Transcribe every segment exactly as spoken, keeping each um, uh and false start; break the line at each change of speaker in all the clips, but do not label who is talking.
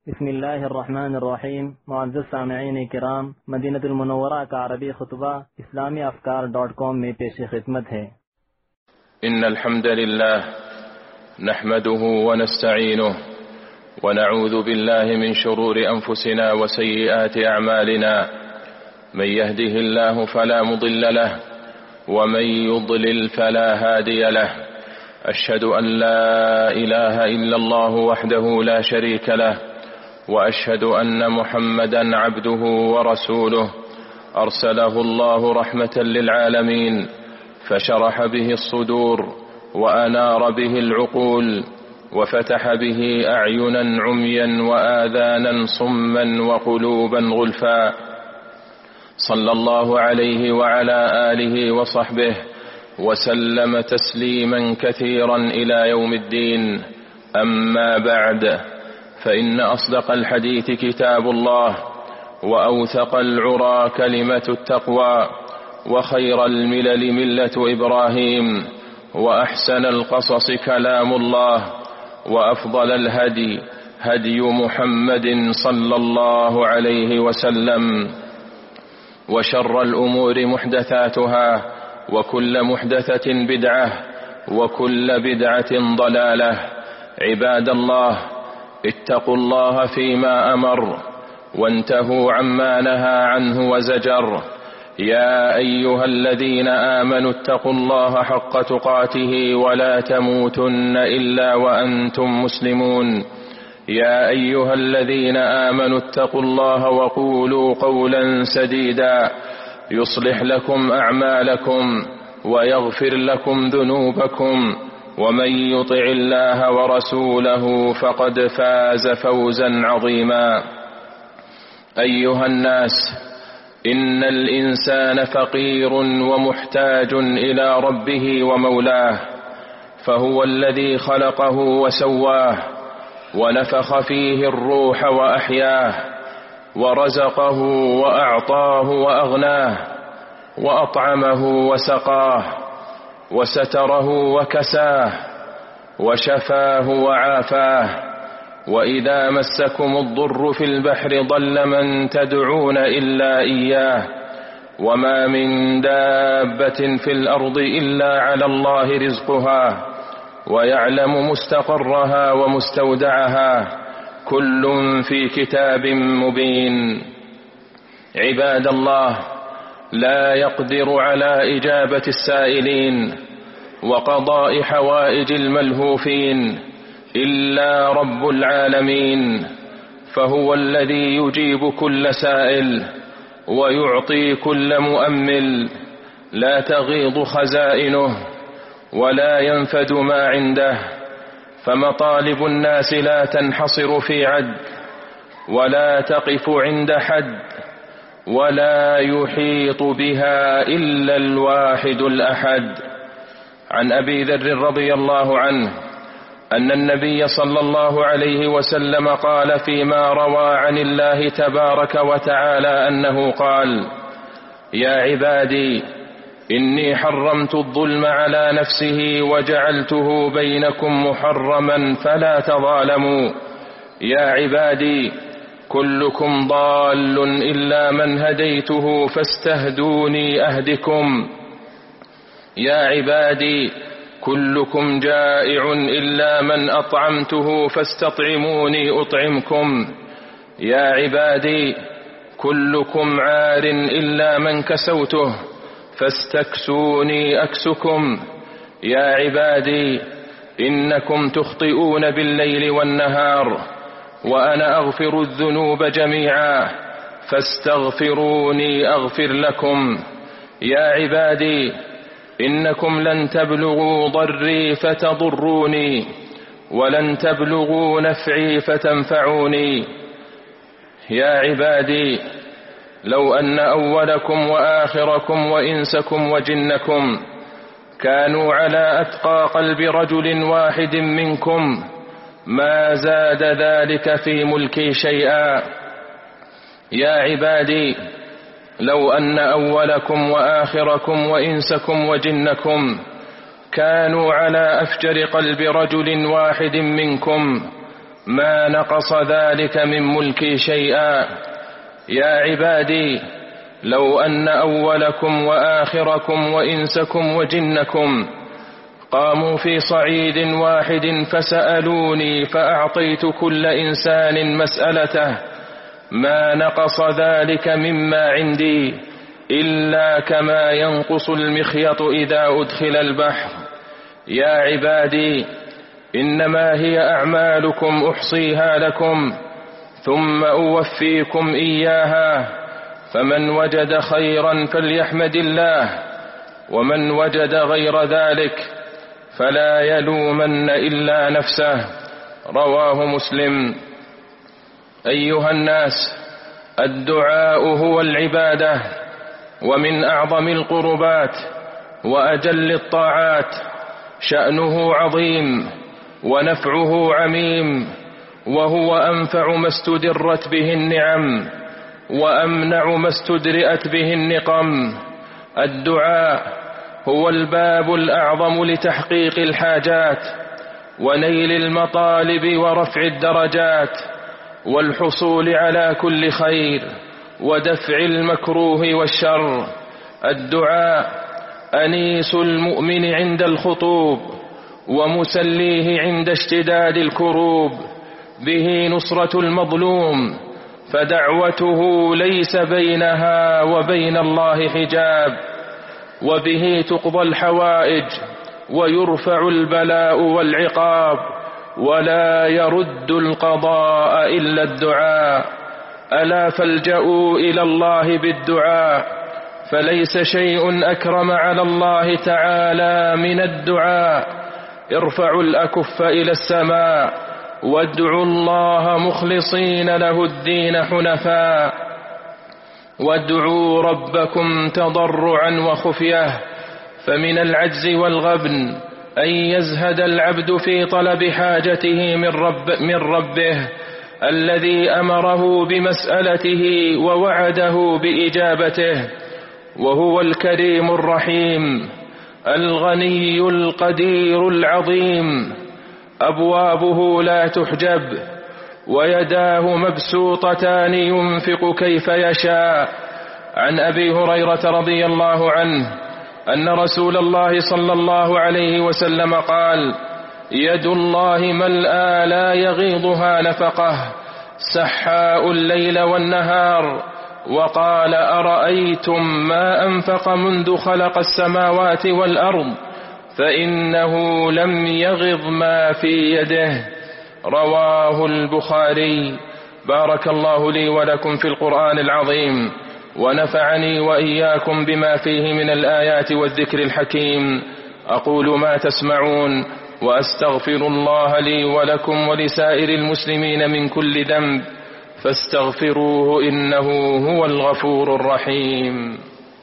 بسم الله الرحمن الرحیم. معزز سامعین کرام، مدینہ المنورہ کا عربی خطبہ اسلامی افکار ڈاٹ کام میں پیش خدمت ہے.
إن الحمد لله نحمده ونستعينه ونعوذ بالله من شرور أنفسنا وسيئات أعمالنا، من يهده الله فلا مضل له ومن يضلل فلا هادي له. أشهد أن لا إله إلا الله وحده لا شريك له، وأشهد أن محمدا عبده ورسوله أرسله الله رحمة للعالمين، فشرح به الصدور وأنار به العقول وفتح به أعينا عميا وآذانا صما وقلوبا غلفا. صلى الله عليه وعلى آله وصحبه وسلم تسليما كثيرا إلى يوم الدين. أما بعد، فإن أصدق الحديث كتاب الله، وأوثق العرى كلمة التقوى، وخير الملل ملة إبراهيم، وأحسن القصص كلام الله، وأفضل الهدي هدي محمد صلى الله عليه وسلم، وشر الأمور محدثاتها، وكل محدثة بدعة، وكل بدعة ضلالة. عباد الله، اتقوا الله فيما أمر، وانتهوا عما نهى عنه وزجر. يا أيها الذين آمنوا اتقوا الله حق تقاته ولا تموتن إلا وأنتم مسلمون. يا أيها الذين آمنوا اتقوا الله وقولوا قولا سديدا يصلح لكم أعمالكم ويغفر لكم ذنوبكم، ومن يطع الله ورسوله فقد فاز فوزا عظيما. أيها الناس، إن الإنسان فقير ومحتاج إلى ربه ومولاه، فهو الذي خلقه وسواه، ونفخ فيه الروح وأحياه، ورزقه وأعطاه وأغناه، وأطعمه وسقاه، وستره وكساه، وشفاه وعافاه. وإذا مسكم الضر في البحر ضل من تدعون إلا إياه، وما من دابة في الأرض إلا على الله رزقها، ويعلم مستقرها ومستودعها، كل في كتاب مبين. عباد الله، لا يقدر على إجابة السائلين وقضاء حوائج الملهوفين إلا رب العالمين، فهو الذي يجيب كل سائل ويعطي كل مؤمل. لا تغيض خزائنه ولا ينفد ما عنده، فمطالب الناس لا تنحصر في عد، ولا تقف عند حد، ولا يحيط بها إلا الواحد الأحد. عن أبي ذر رضي الله عنه أن النبي صلى الله عليه وسلم قال فيما روى عن الله تبارك وتعالى أنه قال: يا عبادي، إني حرمت الظلم على نفسه وجعلته بينكم محرما فلا تظالموا. يا عبادي، كلكم ضال إلا من هديته فاستهدوني أهدكم. يا عبادي، كلكم جائع إلا من أطعمته فاستطعموني أطعمكم. يا عبادي، كلكم عار إلا من كسوته فاستكسوني أكسكم. يا عبادي، إنكم تخطئون بالليل والنهار، وأنا أغفر الذنوب جميعا، فاستغفروني أغفر لكم. يا عبادي، إنكم لن تبلغوا ضري فتضروني، ولن تبلغوا نفعي فتنفعوني. يا عبادي، لو أن أولكم وآخركم وإنسكم وجنكم كانوا على أتقى قلب رجل واحد منكم ما زاد ذلك في ملكي شيئا. يا عبادي، لو أن أولكم وآخركم وإنسكم وجنكم كانوا على أفجر قلب رجل واحد منكم ما نقص ذلك من ملكي شيئا. يا عبادي، لو أن أولكم وآخركم وإنسكم وجنكم قاموا في صعيد واحد فسألوني فأعطيت كل إنسان مسألته ما نقص ذلك مما عندي إلا كما ينقص المخيط إذا أدخل البحر. يا عبادي، إنما هي أعمالكم أحصيها لكم ثم أوفيكم إياها، فمن وجد خيرا فليحمد الله، ومن وجد غير ذلك فلا يلومن إلا نفسه. رواه مسلم. أيها الناس، الدعاء هو العبادة، ومن أعظم القربات وأجل الطاعات، شأنه عظيم ونفعه عميم، وهو أنفع ما استدرت به النعم وأمنع ما استدرئت به النقم. الدعاء هو الباب الأعظم لتحقيق الحاجات ونيل المطالب ورفع الدرجات والحصول على كل خير ودفع المكروه والشر. الدعاء أنيس المؤمن عند الخطوب ومسليه عند اشتداد الكروب، به نصرة المظلوم، فدعوته ليس بينها وبين الله حجاب، وبه تقضى الحوائج ويرفع البلاء والعقاب، ولا يرد القضاء إلا الدعاء. ألا فالجأوا إلى الله بالدعاء، فليس شيء أكرم على الله تعالى من الدعاء. ارفعوا الأكف إلى السماء وادعوا الله مخلصين له الدين حنفاء، وادعوا ربكم تضرعا وخفية، فمن العجز والغبن أن يزهد العبد في طلب حاجته من, رب من ربه الذي أمره بمسألته ووعده بإجابته، وهو الكريم الرحيم الغني القدير العظيم، أبوابه لا تحجب ويداه مبسوطتان ينفق كيف يشاء. عن أبي هريرة رضي الله عنه أن رسول الله صلى الله عليه وسلم قال: يد الله ملأى لا يغيضها نفقه، سحاء الليل والنهار. وقال: أرأيتم ما أنفق منذ خلق السماوات والأرض فإنه لم يغض ما في يده. رواه البخاري. بارك الله لي ولكم في القرآن العظيم، ونفعني وإياكم بما فيه من الآيات والذكر الحكيم. أقول ما تسمعون، وأستغفر الله لي ولكم ولسائر المسلمين من كل ذنب، فاستغفروه إنه هو الغفور الرحيم.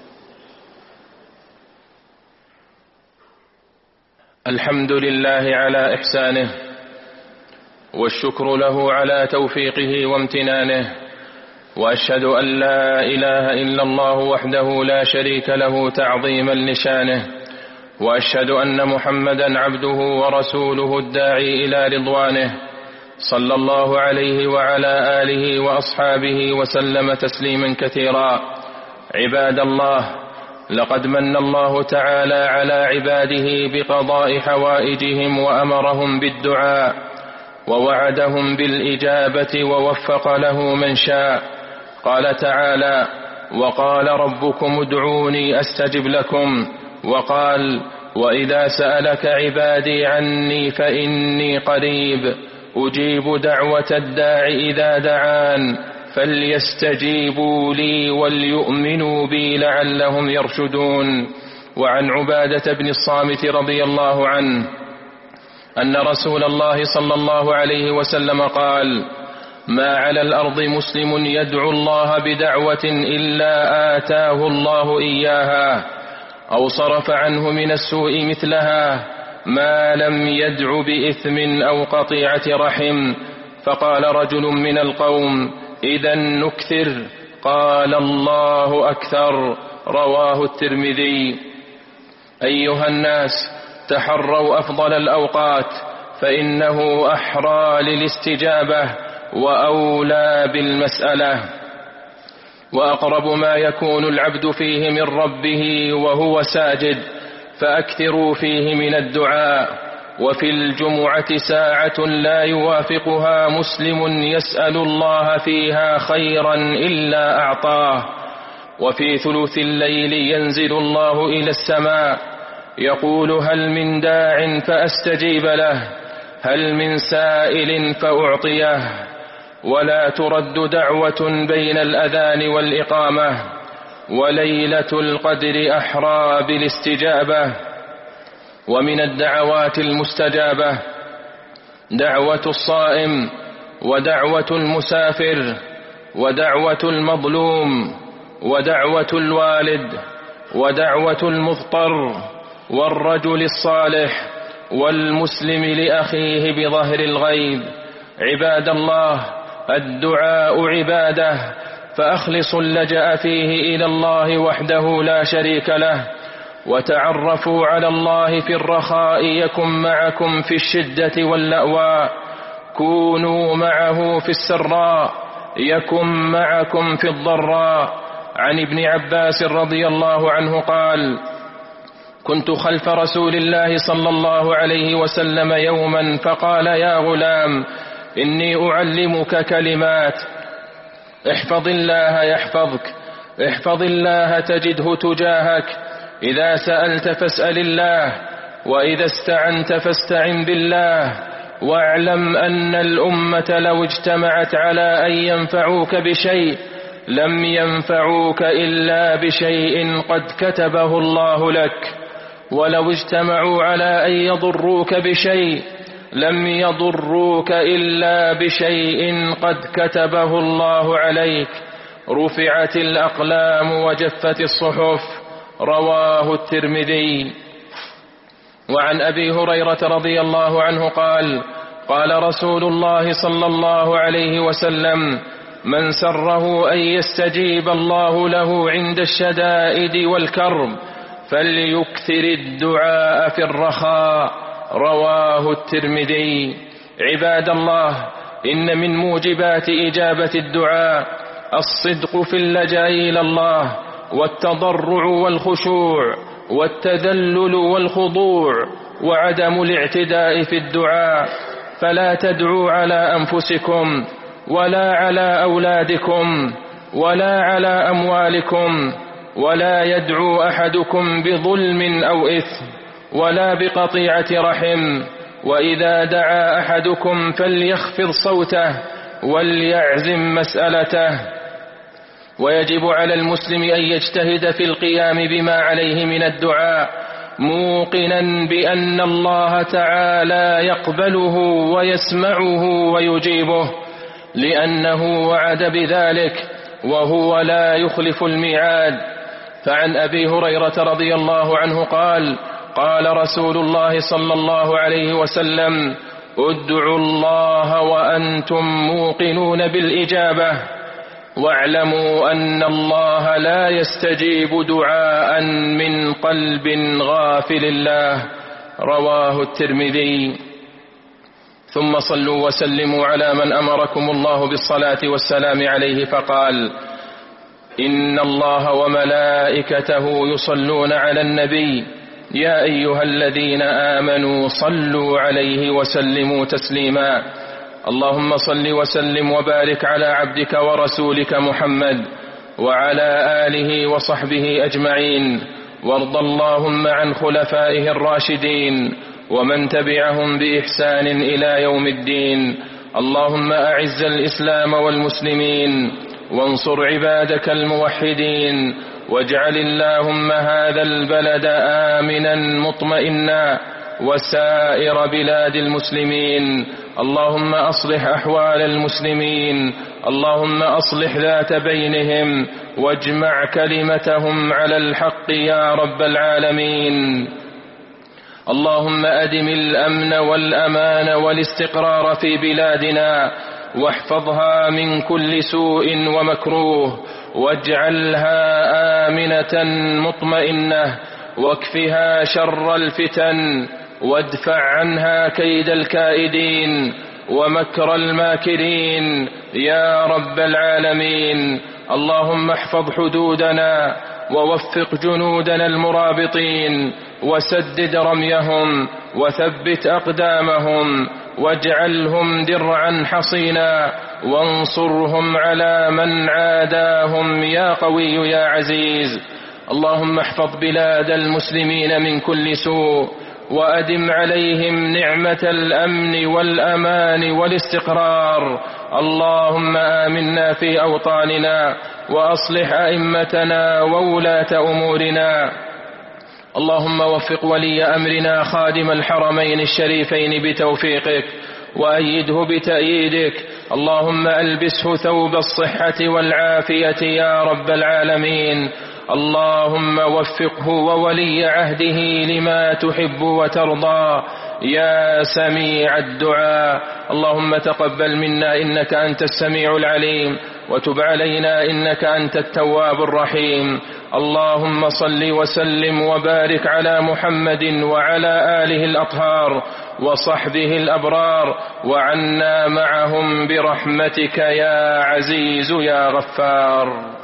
الحمد لله على إحسانه، والشكر له على توفيقه وامتنانه، وأشهد أن لا إله إلا الله وحده لا شريك له تعظيما لشانه، وأشهد أن محمدا عبده ورسوله الداعي إلى رضوانه، صلى الله عليه وعلى آله وأصحابه وسلم تسليما كثيرا. عباد الله، لقد من الله تعالى على عباده بقضاء حوائجهم وأمرهم بالدعاء، ووعدهم بالإجابة ووفق له من شاء. قال تعالى: وقال ربكم ادعوني أستجب لكم. وقال: وإذا سألك عبادي عني فإني قريب أجيب دعوة الداع إذا دعان فليستجيبوا لي وليؤمنوا بي لعلهم يرشدون. وعن عبادة بن الصامت رضي الله عنه أن رسول الله صلى الله عليه وسلم قال: ما على الأرض مسلم يدعو الله بدعوة إلا آتاه الله إياها أو صرف عنه من السوء مثلها، ما لم يدع بإثم أو قطيعة رحم. فقال رجل من القوم: إذا نكثر. قال: الله أكثر. رواه الترمذي. أيها الناس، تحروا أفضل الأوقات، فإنه أحرى للاستجابة وأولى بالمسألة. وأقرب ما يكون العبد فيه من ربه وهو ساجد، فأكثروا فيه من الدعاء. وفي الجمعة ساعة لا يوافقها مسلم يسأل الله فيها خيرا إلا أعطاه. وفي ثلث الليل ينزل الله إلى السماء يقول هل من داع فأستجيب له، هل من سائل فأعطيه. ولا ترد دعوة بين الأذان والإقامة. وليلة القدر أحرى بالاستجابة. ومن الدعوات المستجابة دعوة الصائم، ودعوة المسافر، ودعوة المظلوم، ودعوة الوالد، ودعوة المضطر، والرجل الصالح، والمسلم لأخيه بظهر الغيب. عباد الله، الدعاء عبادة، فأخلصوا اللجأ فيه إلى الله وحده لا شريك له. وتعرفوا على الله في الرخاء يكن معكم في الشدة واللأواء. كونوا معه في السراء يكن معكم في الضراء. عن ابن عباس رضي الله عنه قال: كنت خلف رسول الله صلى الله عليه وسلم يوما فقال: يا غلام، إني أعلمك كلمات، احفظ الله يحفظك، احفظ الله تجده تجاهك، إذا سألت فاسأل الله، وإذا استعنت فاستعن بالله، واعلم أن الأمة لو اجتمعت على أن ينفعوك بشيء لم ينفعوك إلا بشيء قد كتبه الله لك، ولو اجتمعوا على أن يضروك بشيء لم يضروك إلا بشيء قد كتبه الله عليك. رفعت الأقلام وجفت الصحف. رواه الترمذي. وعن أبي هريرة رضي الله عنه قال: قال رسول الله صلى الله عليه وسلم: من سره أن يستجيب الله له عند الشدائد والكرب فليكثر الدعاء في الرخاء. رواه الترمذي. عباد الله، إن من موجبات إجابة الدعاء الصدق في اللجأ إلى الله، والتضرع والخشوع، والتذلل والخضوع، وعدم الاعتداء في الدعاء. فلا تدعوا على أنفسكم، ولا على أولادكم، ولا على أموالكم، ولا يدعو أحدكم بظلم أو إثم، ولا بقطيعة رحم. وإذا دعا أحدكم فليخفض صوته وليعزم مسألته. ويجب على المسلم أن يجتهد في القيام بما عليه من الدعاء، موقنا بأن الله تعالى يقبله ويسمعه ويجيبه، لأنه وعد بذلك وهو لا يخلف الميعاد. فعن أبي هريرة رضي الله عنه قال: قال رسول الله صلى الله عليه وسلم: ادعوا الله وأنتم موقنون بالإجابة، واعلموا أن الله لا يستجيب دعاء من قلب غافل الله. رواه الترمذي. ثم صلوا وسلموا على من أمركم الله بالصلاة والسلام عليه فقال: إن الله وملائكته يصلون على النبي، يا أيها الذين آمنوا صلوا عليه وسلموا تسليما. اللهم صل وسلم وبارك على عبدك ورسولك محمد وعلى آله وصحبه أجمعين، وارض اللهم عن خلفائه الراشدين ومن تبعهم بإحسان إلى يوم الدين. اللهم أعز الإسلام والمسلمين، وانصر عبادك الموحدين، واجعل اللهم هذا البلد آمنا مطمئنا وسائر بلاد المسلمين. اللهم أصلح أحوال المسلمين، اللهم أصلح ذات بينهم، واجمع كلمتهم على الحق يا رب العالمين. اللهم أدم الأمن والأمان والاستقرار في بلادنا، واحفظها من كل سوء ومكروه، واجعلها آمنة مطمئنة، واكفها شر الفتن، وادفع عنها كيد الكائدين ومكر الماكرين يا رب العالمين. اللهم احفظ حدودنا ووفق جنودنا المرابطين وسدد رميهم وثبت أقدامهم واجعلهم درعا حصينا وانصرهم على من عاداهم يا قوي يا عزيز. اللهم احفظ بلاد المسلمين من كل سوء وأدم عليهم نعمة الأمن والأمان والاستقرار. اللهم آمنا في أوطاننا وأصلح أئمتنا وولاة أمورنا. اللهم وفق ولي أمرنا خادم الحرمين الشريفين بتوفيقك وأيده بتأييدك. اللهم ألبسه ثوب الصحة والعافية يا رب العالمين. اللهم وفقه وولي عهده لما تحب وترضى يا سميع الدعاء. اللهم تقبل منا إنك أنت السميع العليم وتب علينا إنك أنت التواب الرحيم. اللهم صل وسلم وبارك على محمد وعلى آله الأطهار وصحبه الأبرار وعنا معهم برحمتك يا عزيز يا غفار.